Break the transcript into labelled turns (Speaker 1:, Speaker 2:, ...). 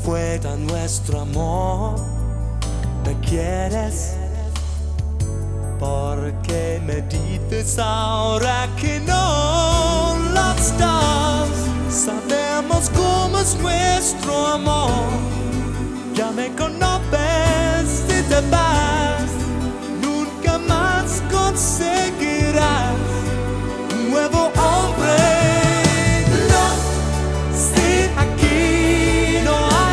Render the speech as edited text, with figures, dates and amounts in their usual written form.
Speaker 1: fuera nuestro amor. ¿Me quieres? ¿Por qué me dices ahora que no? Los dos sabemos cómo es nuestro amor. Ya me conoces si te vas.